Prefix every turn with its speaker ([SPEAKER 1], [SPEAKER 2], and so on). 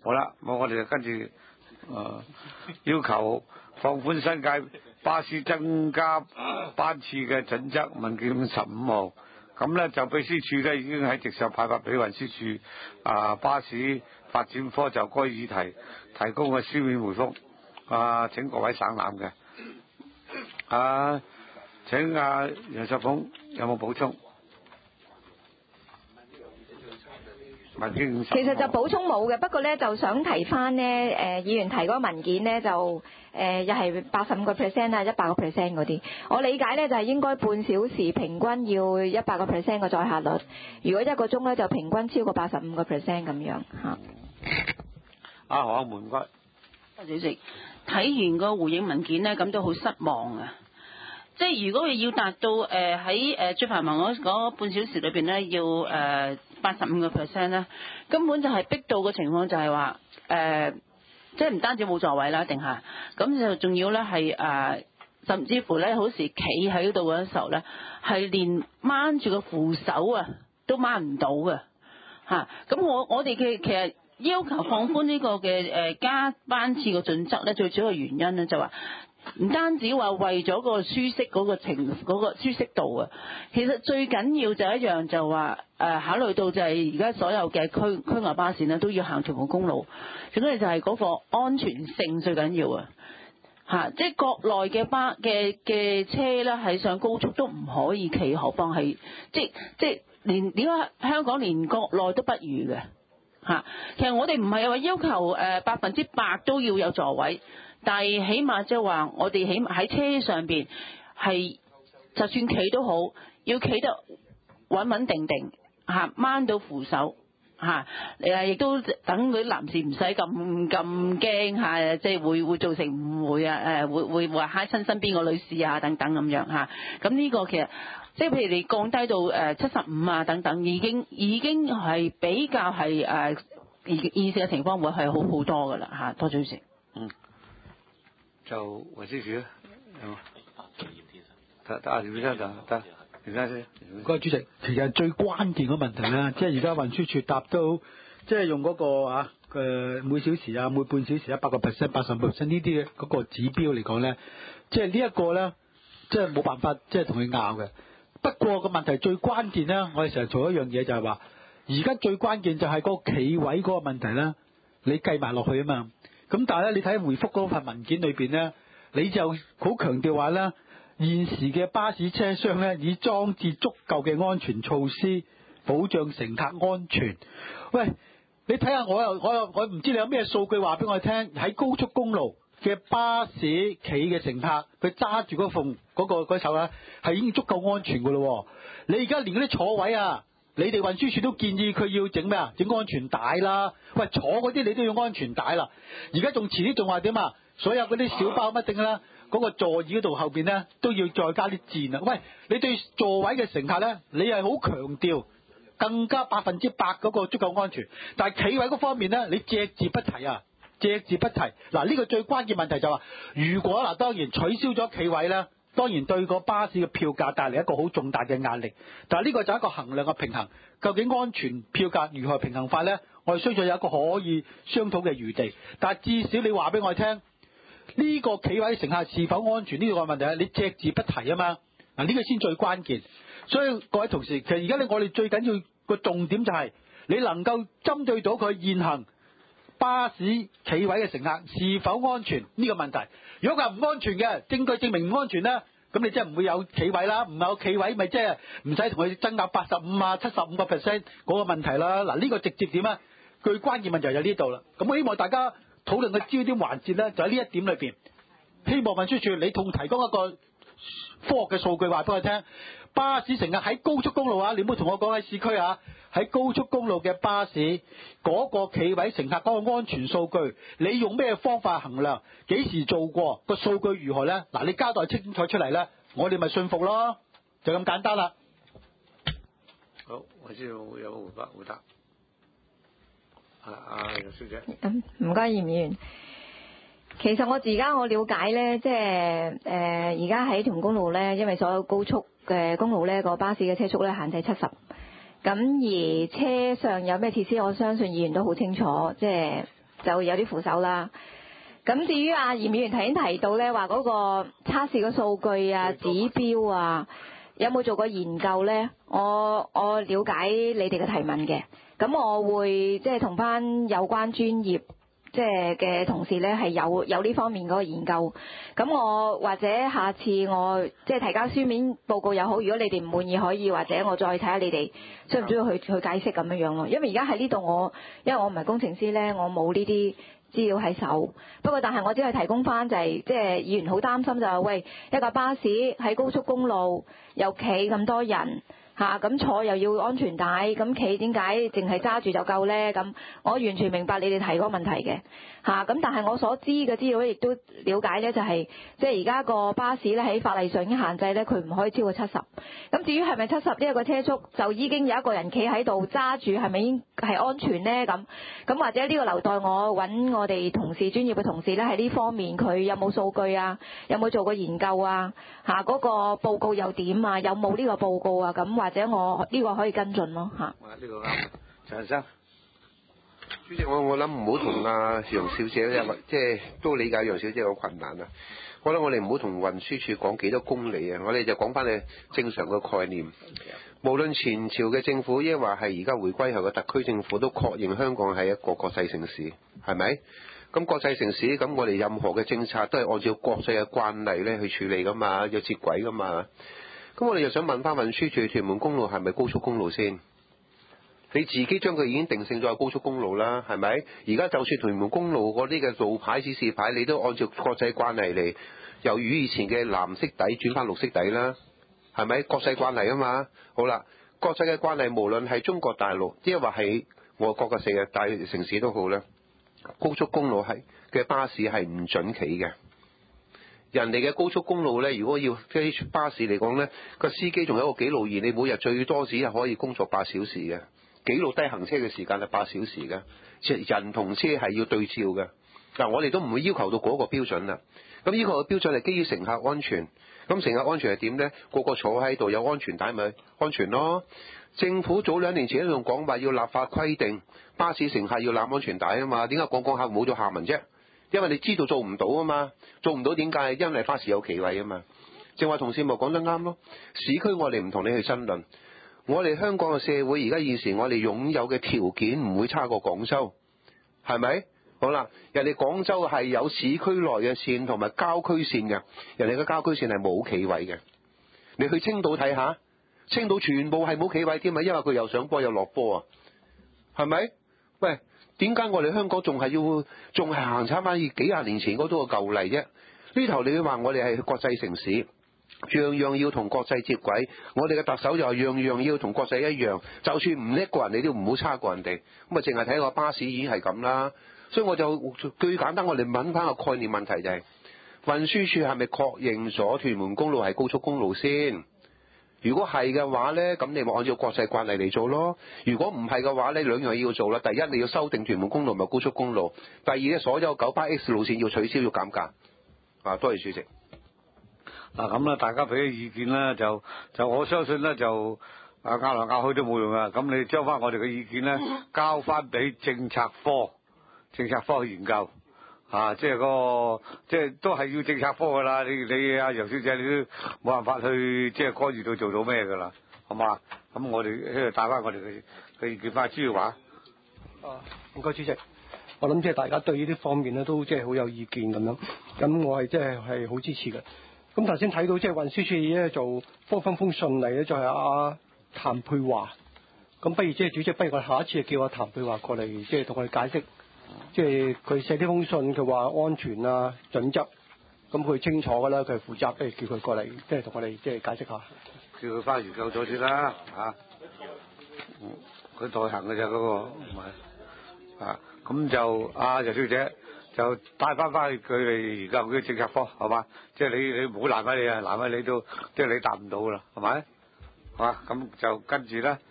[SPEAKER 1] 好啦，我哋就跟住要求放寬新界巴士增加班次嘅準則文件15號，咁咧就秘書處咧已經喺直上派發俾運輸署巴士發展科就該議題提供嘅書面回覆，請各位省覽嘅。請楊淑鳳有冇補充？
[SPEAKER 2] 其實就補充冇嘅，不過咧就想提翻呢議員提嗰個文件呢，就又係85%啊100%嗰啲，我理解呢就係應該半小時平均要100%嘅載客率，如果1個鐘呢，就平均超過85%咁樣嚇。
[SPEAKER 1] 何門唔該。
[SPEAKER 3] 主席，睇完個回應文件呢，咁都好失望啊！即係如果佢要達到喺最繁忙嗰半小時裏邊呢，要85%呢，根本就係逼到個情況就係話即係唔單止冇座位啦，定下咁就仲要呢係甚至乎呢，好時企喺度嗰時候呢，係連掹住個扶手都掹唔到嘅嚇。咁我哋嘅其實要求放寬呢個嘅加班次嘅準則呢，最主要嘅原因呢就話。唔單止話為咗個舒適嗰個舒適度啊，其實最緊要就一樣就話考慮到就係而家所有嘅區外巴士呢都要行屯門公路，最緊要就係嗰個安全性最緊要啊！即係國內嘅車呢，喺上高速都唔可以企，何況係即係連點解香港連國內都不如嘅嚇？其實我哋唔係話要求100%都要有座位。但係起碼即係話，我哋起碼喺車上邊係，就算企都好，要企得穩穩定定掹到扶手亦都等嗰啲男士唔使咁驚即係會造成誤會會話揩親身邊個女士等等咁樣咁呢個其實即係譬如你降低到75等等，已經係比較係現時嘅情況會係好好多噶啦多謝主席。
[SPEAKER 1] 就運輸署咧，得袁先生得，袁先生。
[SPEAKER 4] 唔該，主席，其實最關鍵嘅問題咧，即係而家運輸署答到，即係用嗰個每小時每半小時100%、85%呢啲嘅嗰個指標嚟講咧，即係呢一個咧，即係冇辦法即係同佢拗嘅。不過個問題最關鍵咧，我哋成日做一樣嘢就係話，而家最關鍵就係嗰個企位嗰個問題咧，你計埋落去啊嘛。咁但係咧，你睇回覆嗰份文件裏邊咧，你就好強調話咧，現時嘅巴士車廂咧已裝置足夠嘅安全措施，保障乘客安全。喂，你睇下我唔知你有咩數據話俾我聽，喺高速公路嘅巴士企嘅乘客，佢揸住嗰手咧係已經足夠安全噶咯。你而家連嗰啲坐位你哋運輸署都建議佢要整咩整安全帶啦。喂，坐嗰啲你都要安全帶啦。而家仲遲啲仲話點所有嗰啲小包乜定啦，嗰個座椅嗰度後邊咧都要再加啲墊啊。喂，你對座位嘅乘客咧，你係好強調更加100%嗰個足夠安全，但係企位嗰方面咧，你隻字不提隻字不提。嗱，呢個最關鍵問題就話，如果當然取消咗企位咧，當然對個巴士嘅票價帶嚟一個好重大嘅壓力，但係呢個就係一個衡量嘅平衡。究竟安全票價如何平衡法呢？我哋需要有一個可以商討嘅餘地。但係至少你話俾我聽，呢個企位乘客是否安全呢個問題，你隻字不提啊嘛。嗱，呢個先最關鍵。所以各位同事，其實而家我哋最緊要個重點就係你能夠針對到佢現行巴士企位嘅乘客是否安全呢個問題。如果佢係唔安全嘅，證據證明唔安全呢，咁你真係唔會有企位啦，唔有企位咪即係唔使同佢爭拗85%、75% 嗰個問題啦。嗱，呢個直接點啊？最關鍵問題就喺呢度啦。咁我希望大家討論嘅焦點環節呢，就喺呢一點裏邊。希望運輸署你同提供一個科學嘅數據話俾我聽，巴士乘客喺高速公路你唔好同我講喺市區喺高速公路嘅巴士嗰個企位乘客嗰個安全數據，你用咩方法衡量？幾時做過？個數據如何呢？嗱，你交代清楚出嚟呢，我哋咪信服咯，就咁簡單啦。
[SPEAKER 1] 好，我知道有回答。楊小姐。
[SPEAKER 2] 唔該，葉議員。其實我而家我了解呢，即係而家喺屯門公路呢，因為所有高速嘅公路呢，個巴士嘅車速呢限制70。咁而車上有咩設施，我相信議員都好清楚，即係就有啲扶手啦。咁至於阿嚴議員頭先提到咧，話嗰個測試嘅數據啊、指標啊，有冇做過研究咧？我了解你哋嘅提問嘅，咁我會即係同翻有關專業即係嘅同事咧係有呢方面嗰個研究。咁我或者下次我即係提交書面報告又好，如果你哋唔滿意可以，或者我再睇下你哋需唔需要去解釋咁樣樣咯。因為而家喺呢度因為我唔係工程師咧，我冇呢啲資料喺手。不過但係我只係提供翻就係即係議員好擔心就係喂，一架巴士喺高速公路又企咁多人咁坐又要安全帶，咁企點解淨係揸住就夠呢？咁我完全明白你哋提嗰個問題嘅咁但係我所知嘅資料亦都了解呢，就係即係而家個巴士咧喺法例上已經限制呢，佢唔可以超過70。咁至於係咪70呢一個車速就已經有一個人企喺度揸住，係咪已經係安全呢？咁或者呢個留待我揾我哋同事專業嘅同事呢，喺呢方面佢有冇數據啊？有冇做過研究啊？嗰個報告又點啊？有冇呢個報告啊？咁或者我呢個可以跟進咯呢
[SPEAKER 1] 個啱，陳生。
[SPEAKER 5] 主席，我諗唔好同阿楊小姐咧，即係都理解楊小姐個困難啊。我諗我哋唔好同運輸署講幾多公里啊，我哋就講翻你正常嘅概念。無論前朝嘅政府，抑或係而家回歸後嘅特區政府，都確認香港係一個國際城市，係咪？咁國際城市，咁我哋任何嘅政策都係按照國際嘅慣例咧去處理噶嘛，要接軌噶嘛。咁我哋又想問翻運輸署，屯門公路係咪高速公路先？你自己將佢已經定性咗係高速公路啦，係咪？而家就算屯門公路嗰啲嘅路牌指示牌，你都按照國際慣例嚟，由以前嘅藍色底轉翻綠色底啦，係咪？國際慣例啊嘛。好啦，國際嘅慣例無論係中國大陸，抑或係外國嘅4大城市都好啦，高速公路係嘅巴士係唔準企嘅。人哋嘅高速公路呢，如果要飛巴士嚟講呢，個司機仲有一個記錄儀，你每日最多只係可以工作8小時嘅。記錄低行車嘅時間係8小時嘅，即係人同車係要對照嘅。嗱，我哋都唔會要求到嗰個標準啦。咁要求嘅標準係基於乘客安全。咁乘客安全係點呢？個個坐喺度有安全帶咪安全咯。政府早2年前都仲講話要立法規定巴士乘客要攬安全帶啊嘛。點解講下冇咗下文啫？因為你知道做唔到啊嘛。做唔到點解？因為巴士有企位啊嘛。正話同事咪講得啱咯。市區我哋唔同你去爭論。我哋香港嘅社會而家現時我哋擁有嘅條件唔會差過廣州，係咪？好啦，人哋廣州係有市區內嘅線同埋郊區線嘅，人哋嘅郊區線係冇企位嘅。你去青島睇下，青島全部係冇企位添啊，因為佢又上坡又落坡啊，係咪？喂，點解我哋香港仲係行差翻幾廿年前嗰度嘅舊例啫？呢頭你話我哋係國際城市。樣樣要同國際接軌，我哋嘅特首就話樣樣要同國際一樣，就算唔叻過人，你都唔好差過人哋。咁啊，淨係睇個巴士已經係咁啦。所以我就最簡單，我哋問翻個概念問題就係，運輸署係咪確認咗屯門公路係高速公路先？如果係嘅話呢，咁你咪按照國際慣例嚟做咯。如果唔係嘅話呢，兩樣要做啦。第一，你要修訂屯門公路咪高速公路；第二呢，所有98X 路線要取消要減價。多謝主席。
[SPEAKER 1] 咁啦，大家俾啲意見啦，就我相信咧就拗來拗去都冇用啊。咁你將翻我哋嘅意見咧，交翻俾政策科去研究即係即係都係要政策科噶啦。你阿楊小姐你都冇辦法去即係干預到做到咩噶啦，好嘛？咁我哋喺度帶翻我哋嘅意見翻朱耀華。
[SPEAKER 6] 唔該主席，我諗即係大家對呢啲方面咧都即係好有意見咁樣，咁我係即係好支持嘅。咁頭先睇到即係運輸署咧做封信嚟咧，就係阿譚佩華。咁不如即係主席，不如我下一次叫阿譚佩華過嚟，即係同我哋解釋，即係佢寫呢封信，佢話安全啊準則，咁佢清楚噶啦，佢係負責，不如叫佢過嚟，即係同我哋即係解釋下。
[SPEAKER 1] 叫佢翻研究咗先啦，佢代行嘅啫嗰個，唔係咁就阿楊小姐。就帶翻去佢哋研究嗰啲政策科，係嘛？即係你唔好難為你啊，難為你都即係你答唔到噶啦，係咪？好啊，咁就跟住咧。